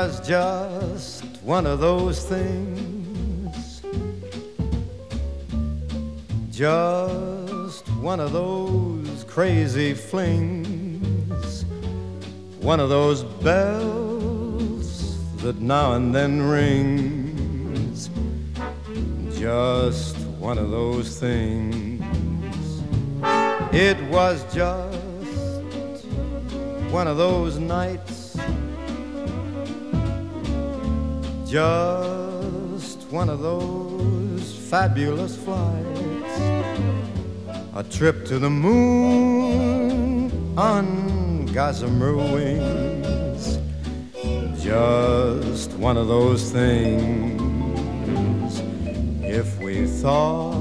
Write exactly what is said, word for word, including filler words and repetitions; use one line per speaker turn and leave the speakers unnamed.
was just one of those things, just one of those crazy flings, one of those bells that now and then rings, just one of those things. It was just one of those nights, just one of those fabulous flights, a trip to the moon on gossamer wings, just one of those things. If we thought